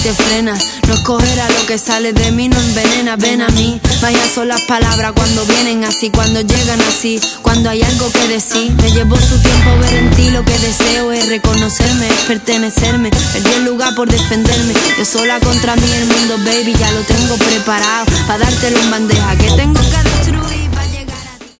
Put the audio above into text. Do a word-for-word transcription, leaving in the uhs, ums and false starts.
te frena. No escoger a lo que sale de mí, no envenena. Ven a mí, vaya son las palabras cuando vienen así, cuando llegan así, cuando hay algo que decir. Me llevó su tiempo ver en ti, lo que deseo es reconocerme, es pertenecerme. Perdí el lugar por defenderme, yo sola contra mí el mundo, baby, ya lo tengo preparado para dártelo en bandeja. Que tengo que